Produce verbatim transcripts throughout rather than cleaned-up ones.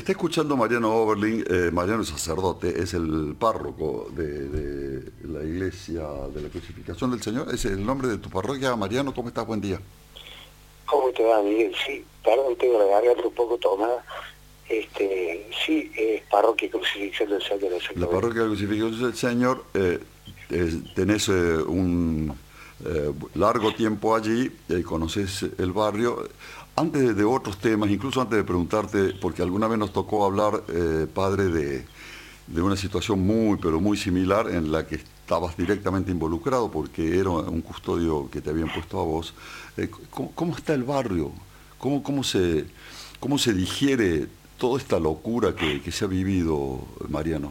está escuchando Mariano Oberlin. eh, Mariano es sacerdote, es el párroco de, de la Iglesia de la Crucificación del Señor. ¿Es el nombre de tu parroquia? Mariano, ¿cómo estás? Buen día. ¿Cómo te va, Miguel? Sí, perdón, tengo la garganta un poco tomada. Este, sí, es Parroquia Crucifixión del Señor. La Parroquia de la Crucifixión del Señor, eh, eh, tenés eh, un eh, largo tiempo allí, eh, conocés el barrio. Antes de, de otros temas, incluso antes de preguntarte, porque alguna vez nos tocó hablar, eh, padre, de, de una situación muy, pero muy similar en la que estabas directamente involucrado, porque era un custodio que te habían puesto a vos. Eh, ¿cómo, ¿Cómo está el barrio? ¿Cómo, cómo, se, ¿Cómo se digiere toda esta locura que, que se ha vivido, Mariano?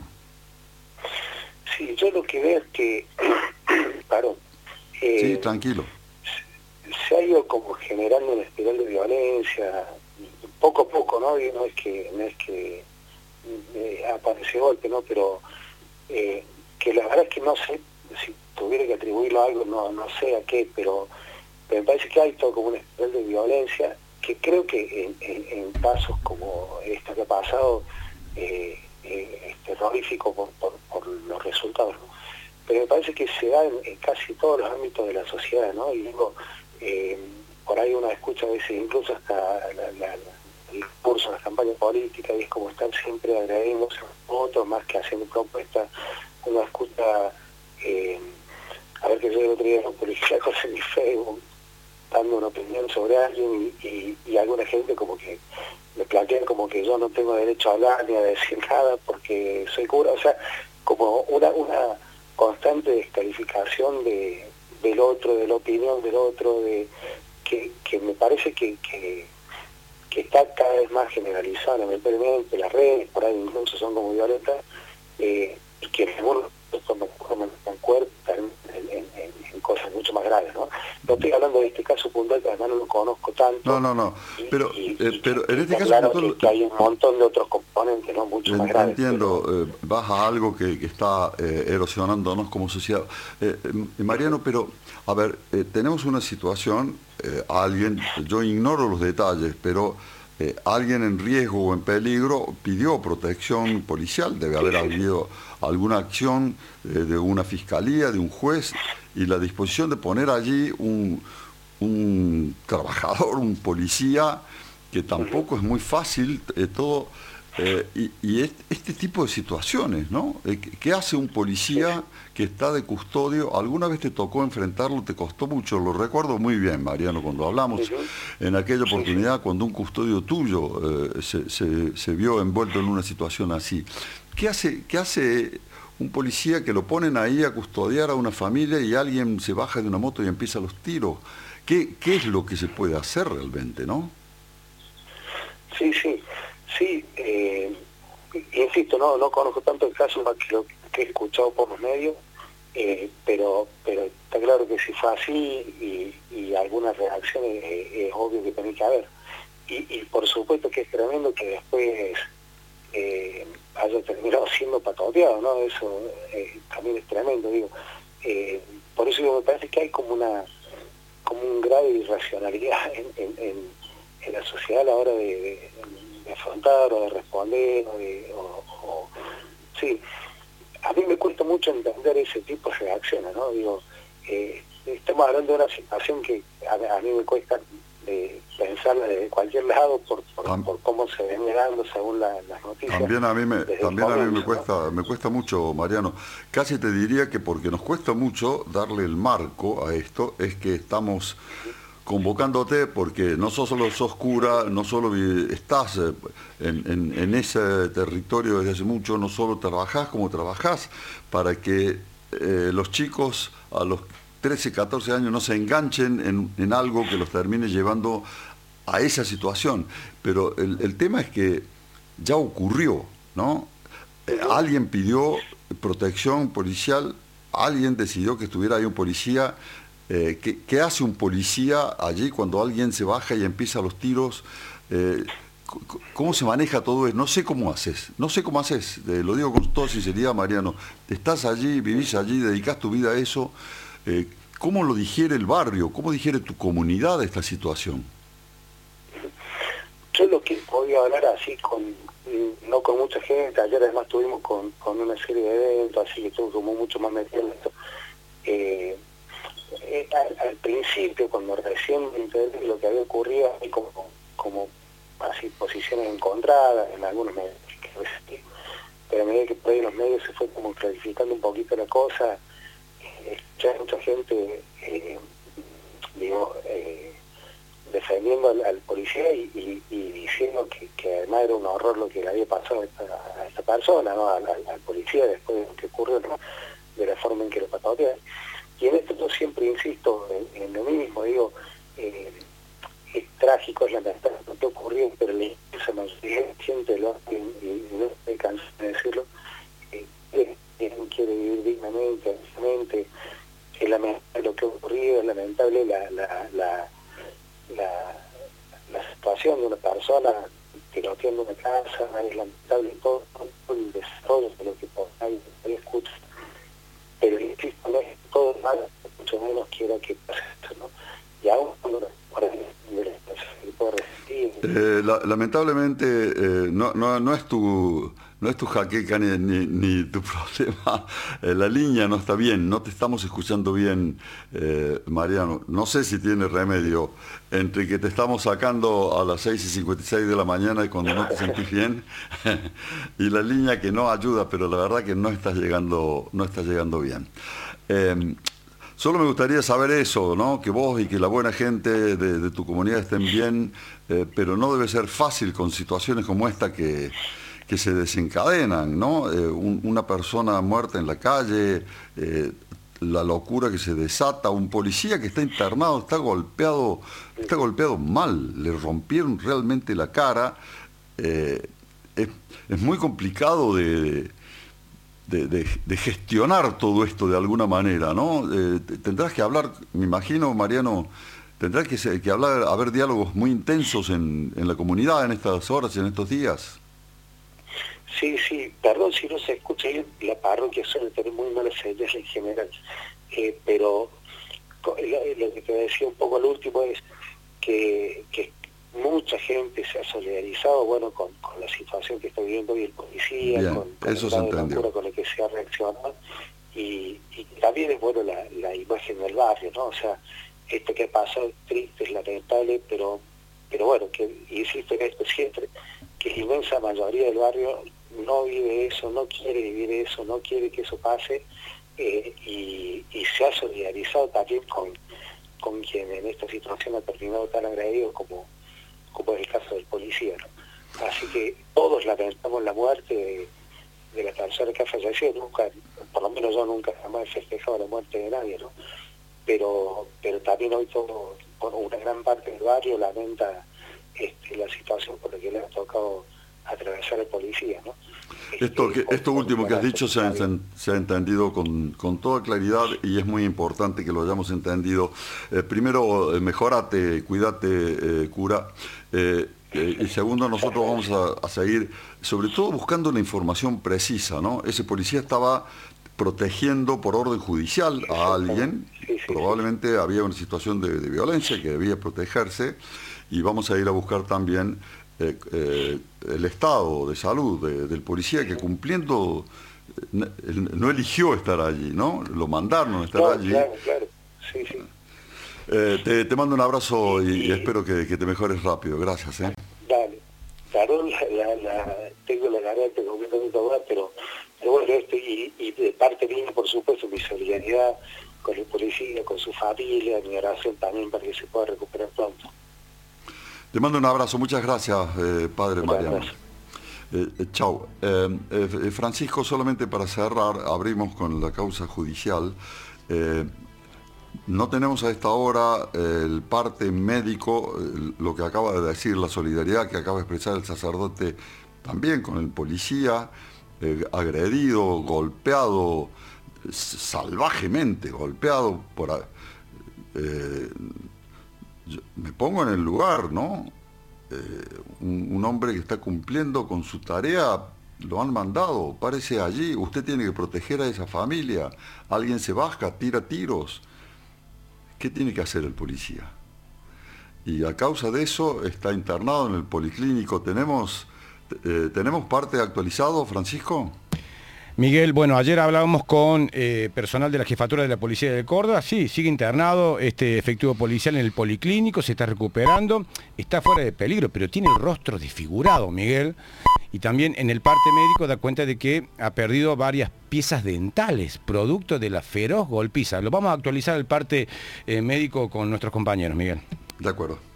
Sí, yo lo que veo es que, perdón, eh, sí, tranquilo. Se ha ido como generando una espiral de violencia, poco a poco, ¿no? Y no es que, no es que eh, aparece golpe, ¿no? Pero eh, que la verdad es que no sé, si tuviera que atribuirlo a algo, no, no sé a qué, pero, pero me parece que hay todo como una espiral de violencia, que creo que en, en, en casos como esta que ha pasado, eh, eh, es terrorífico por, por, por los resultados, ¿no? Pero me parece que se da en, en casi todos los ámbitos de la sociedad, ¿no? Y digo, eh, por ahí uno escucha a veces incluso hasta la, la, la, el discurso, las campañas políticas, y es como están siempre agrediéndose a otros más que haciendo propuestas. Uno escucha, eh, a ver que yo el otro día en un policíaco en mi Facebook, dando una opinión sobre alguien y, y, y alguna gente como que me plantean como que yo no tengo derecho a hablar ni a decir nada porque soy cura, o sea, como una, una constante descalificación de, del otro, de la opinión del otro, de que, que me parece que, que, que está cada vez más generalizada, lamentablemente, las redes por ahí incluso son como violentas, eh, y que algunos me cuerpan en, en, en, en cosas mucho más graves, ¿no? No estoy hablando de este caso puntual, que además no lo conozco tanto. No, no, no, pero, y, y, eh, y pero que, en este caso claro puntual, que, que hay un montón de otros componentes, ¿no? Mucho más graves. entiendo, pero... eh, vas a algo que, que está eh, erosionándonos como sociedad. Eh, eh, Mariano, pero, a ver, eh, tenemos una situación, eh, alguien, yo ignoro los detalles, pero eh, alguien en riesgo o en peligro pidió protección policial, debe haber habido alguna acción eh, de una fiscalía, de un juez, y la disposición de poner allí un, un trabajador, un policía, que tampoco es muy fácil, eh, todo, eh, y, y este, este tipo de situaciones, ¿no? Eh, ¿Qué hace un policía que está de custodio? ¿Alguna vez te tocó enfrentarlo? ¿Te costó mucho? Lo recuerdo muy bien, Mariano, cuando hablamos en aquella oportunidad, cuando un custodio tuyo eh, se, se, se vio envuelto en una situación así. ¿Qué hace, qué hace un policía que lo ponen ahí a custodiar a una familia y alguien se baja de una moto y empieza los tiros? ¿Qué, qué es lo que se puede hacer realmente, no? Sí, sí, sí, eh, insisto, no no conozco tanto el caso más que lo que he escuchado por los medios, eh, pero pero está claro que si fue así y, y algunas reacciones eh, es obvio que tiene que haber. Y, y por supuesto que es tremendo que después eh, haya terminado siendo patrulleado, ¿no? Eso eh, también es tremendo, digo. Eh, por eso digo, me parece que hay como una como un grado de irracionalidad en, en, en en la sociedad a la hora de, de, de afrontar o de responder o de o, o, sí, a mí me cuesta mucho entender ese tipo de reacciones, ¿no? Digo, eh, estamos hablando de una situación que a, a mí me cuesta de pensarla desde cualquier lado por, por, por cómo se ven dando según la, las noticias. También a mí me también comienzo, a mí me cuesta ¿no? me cuesta mucho, Mariano. Casi te diría que porque nos cuesta mucho darle el marco a esto es que estamos convocándote, porque no solo sos cura, no solo estás en, en, en ese territorio desde hace mucho, no solo trabajás como trabajás, para que eh, los chicos a los trece, catorce años no se enganchen en, en algo que los termine llevando a esa situación. Pero el, el tema es que ya ocurrió, ¿no? Eh, alguien pidió protección policial, alguien decidió que estuviera ahí un policía. Eh, ¿qué, ¿Qué hace un policía allí cuando alguien se baja y empieza los tiros? Eh, ¿Cómo se maneja todo eso? No sé cómo haces, no sé cómo haces, eh, lo digo con toda sinceridad, Mariano. Estás allí, vivís allí, dedicás tu vida a eso. Eh, ¿Cómo lo digiere el barrio? ¿Cómo digiere tu comunidad esta situación? yo lo que podía hablar así con, no con mucha gente, ayer además estuvimos con, con una serie de eventos, así que estuve como mucho más metido en esto. Eh, eh, al, al principio, cuando recién me enteré de lo que había ocurrido, hay como, como así posiciones encontradas en algunos medios, pero a medida que por ahí los medios se fue como clarificando un poquito la cosa, eh, ya hay mucha gente, eh, digo, eh, defendiendo al, al policía y, y, y diciendo que, que además era un horror lo que le había pasado a esta, a esta persona, ¿no? al, al, al policía después de lo que ocurrió, ¿no? De la forma en que lo patrullan. Y en esto yo siempre insisto en, en lo mismo, digo, eh, es trágico, es lamentable lo que ocurrió, pero la inmensa mayoría siente lo y, y no me canso de decirlo, eh, eh, quiere vivir dignamente, dignamente, es lamentable lo que ha ocurrido, es lamentable la, la, la, la, la situación de una persona tiroteando una casa, es lamentable todo, todo el desarrollo de lo que por ahí escucha, pero insisto, no es todo mal, mucho menos quiero que pase esto, ¿no? Y aún cuando por ahí se puede resistir. Eh, la, lamentablemente eh, no, no, no es tu no es tu jaqueca ni, ni, ni tu problema. Eh, la línea no está bien, no te estamos escuchando bien, eh, Mariano. No sé si tiene remedio entre que te estamos sacando a las seis y cincuenta y seis de la mañana y cuando no te sentís bien y la línea que no ayuda, pero la verdad que no estás llegando, no estás llegando bien. Eh, Solo me gustaría saber eso, ¿no? Que vos y que la buena gente de, de tu comunidad estén bien, eh, pero no debe ser fácil con situaciones como esta que, que se desencadenan, ¿no? Eh, un, una persona muerta en la calle, eh, la locura que se desata, un policía que está internado, está golpeado, está golpeado mal, le rompieron realmente la cara. Eh, es, es muy complicado de... De, de, de gestionar todo esto de alguna manera, ¿no? Eh, tendrás que hablar, me imagino, Mariano, tendrás que, que hablar, haber diálogos muy intensos en, en la comunidad en estas horas y en estos días. Sí, sí, perdón si no se escucha bien, la parroquia suele tener muy malas señales en general, eh, pero lo, lo que te decía un poco al último es que, que mucha gente se ha solidarizado, bueno, con, con la situación que está viviendo hoy el policía, Bien, con, con eso el se grado de entendió. locura con el que se ha reaccionado, y, y también es bueno la, la imagen del barrio, ¿no? O sea, esto que ha pasado es triste, es lamentable, pero, pero bueno, que insisto en esto siempre, que la inmensa mayoría del barrio no vive eso, no quiere vivir eso, no quiere que eso pase, eh, y, y se ha solidarizado también con, con quien en esta situación ha terminado tan agredido como como es el caso del policía, ¿no? Así que todos lamentamos la muerte de, de la persona que ha fallecido, nunca, por lo menos yo nunca jamás he festejado la muerte de nadie, ¿no? Pero, pero también hoy todo, bueno, una gran parte del barrio lamenta este, la situación por la que le ha tocado atravesar el policía, ¿no? Esto, que, Este, esto por, último por que has dicho se ha, se ha entendido con, con toda claridad y es muy importante que lo hayamos entendido. Eh, primero, eh, mejórate, cuídate, eh, cura. Eh, eh, y segundo, nosotros vamos a, a seguir, sobre todo buscando la información precisa, ¿no? Ese policía estaba protegiendo por orden judicial a alguien, sí, sí, probablemente sí. había una situación de, de violencia que debía protegerse, y vamos a ir a buscar también Eh, eh, el estado de salud de, del policía que cumpliendo eh, no eligió estar allí, ¿no? Lo mandaron a estar No, allí. claro, claro, sí, sí. Eh, te, te mando un abrazo y, Y, y y espero que, que te mejores rápido. Gracias. ¿eh? dale, perdón, la, la, la, tengo la garganta completamente ahogada, pero, pero bueno, esto, y, y de parte mía, por supuesto, mi solidaridad con el policía, con su familia, mi oración también para que se pueda recuperar pronto. Te mando un abrazo, muchas gracias, eh, padre Muchas Mariano. gracias. Eh, eh, chau. Eh, eh, Francisco, solamente para cerrar, abrimos con la causa judicial. Eh, no tenemos a esta hora eh, el parte médico, eh, lo que acaba de decir, la solidaridad que acaba de expresar el sacerdote también con el policía, eh, agredido, golpeado, salvajemente golpeado por... Eh, Yo me pongo en el lugar, ¿no? Eh, un, un hombre que está cumpliendo con su tarea, lo han mandado, párese allí, usted tiene que proteger a esa familia, alguien se baja, tira tiros. ¿Qué tiene que hacer el policía? y a causa de eso está internado en el policlínico. ¿Tenemos, eh, ¿tenemos parte actualizado, Francisco? Miguel, bueno, ayer hablábamos con eh, personal de la Jefatura de la Policía de Córdoba. Sí, sigue internado este efectivo policial en el policlínico, se está recuperando, está fuera de peligro, pero tiene el rostro desfigurado, Miguel. Y también en el parte médico da cuenta de que ha perdido varias piezas dentales, producto de la feroz golpiza. Lo vamos a actualizar el parte eh, médico con nuestros compañeros, Miguel. De acuerdo.